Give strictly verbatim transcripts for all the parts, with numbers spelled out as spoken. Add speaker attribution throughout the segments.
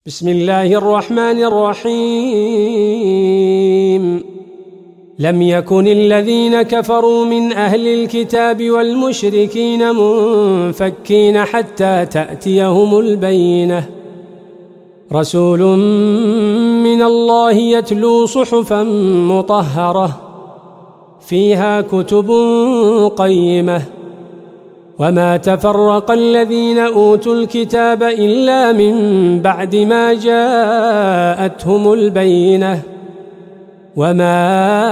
Speaker 1: بسم الله الرحمن الرحيم لم يكن الذين كفروا من أهل الكتاب والمشركين منفكين حتى تأتيهم البينة رسول من الله يتلو صحفا مطهرة فيها كتب قيمة وما تفرق الذين أوتوا الكتاب إلا من بعد ما جاءتهم البينة وما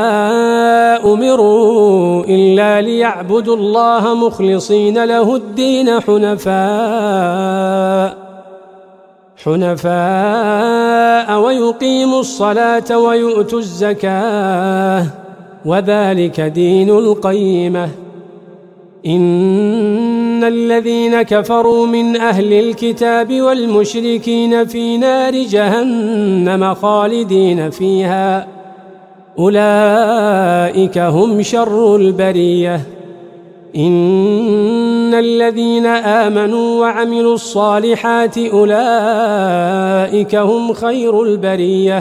Speaker 1: أمروا إلا ليعبدوا الله مخلصين له الدين حنفاء حنفاء ويقيموا الصلاة ويؤتوا الزكاة وذلك دين القيمة إن الذين كفروا من أهل الكتاب والمشركين في نار جهنم خالدين فيها أولئك هم شر البرية إن الذين آمنوا وعملوا الصالحات أولئك هم خير البرية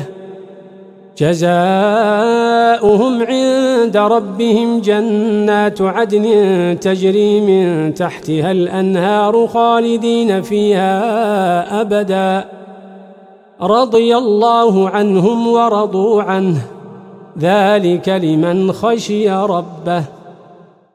Speaker 1: جزاؤهم عند ربهم جنات عدن تجري من تحتها الأنهار خالدين فيها أبدا رضي الله عنهم ورضوا عنه ذلك لمن خشي ربه.